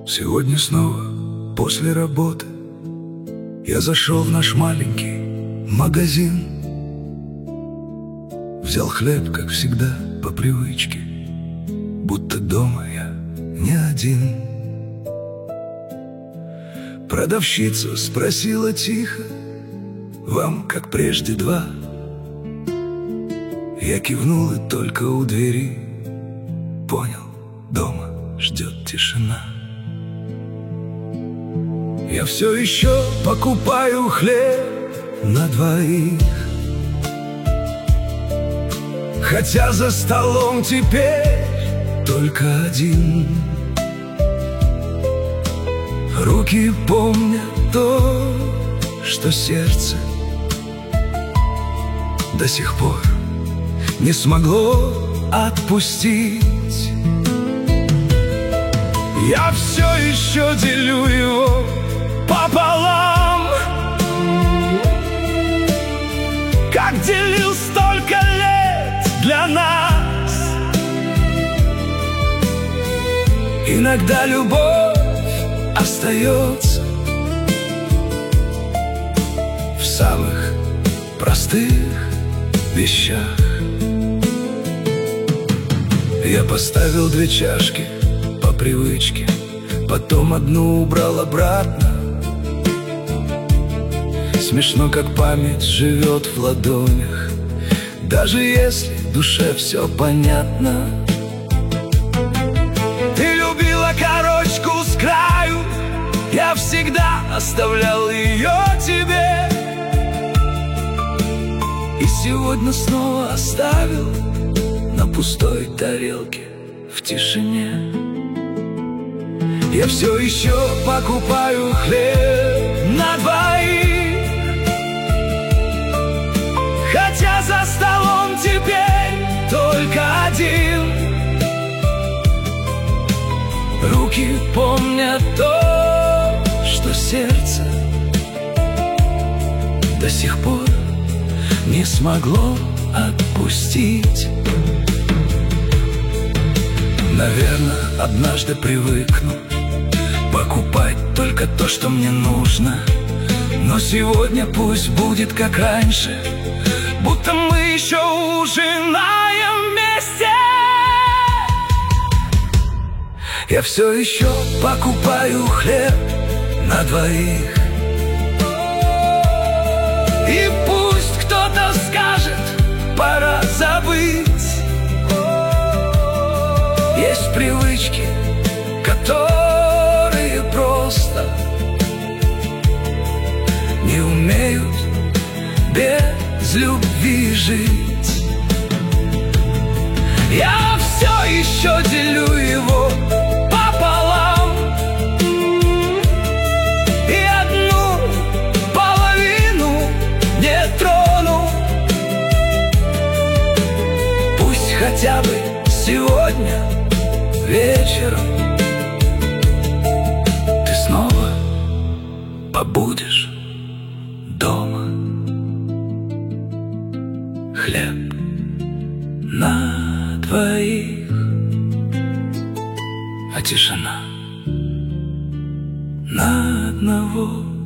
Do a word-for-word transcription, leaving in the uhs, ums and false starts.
Сегодня снова после работы я зашел в наш маленький магазин. Взял хлеб, как всегда, по привычке, будто дома я не один. Продавщица спросила тихо: «Вам, как прежде, два?» Я кивнул и только у двери понял: дома ждет тишина. Я все еще покупаю хлеб на двоих, хотя за столом теперь только один. Руки помнят то, что сердце до сих пор не смогло отпустить. Я все еще делю его пополам, как делил столько лет для нас. Иногда любовь остается в самых простых вещах. Я поставил две чашки по привычке, потом одну убрал обратно. Смешно, как память живет в ладонях, даже если в душе все понятно. Ты любила корочку с краю, я всегда оставлял ее тебе. И сегодня снова оставил на пустой тарелке в тишине. Я все еще покупаю хлеб на двоих, хотя за столом теперь только один. Руки помнят то, что сердце до сих пор не смогло отпустить. Наверное, однажды привыкну покупать только то, что мне нужно. Но сегодня пусть будет как раньше, будто мы еще ужинаем вместе. Я все еще покупаю хлеб на двоих, и пусть кто-то скажет: пора забыть. Есть привычки, которые просто не умеют без любви жить. Я все еще делю его пополам, и одну половину не трону. Пусть хотя бы сегодня вечером ты снова побудешь дома. Хлеб на двоих, а тишина на одного.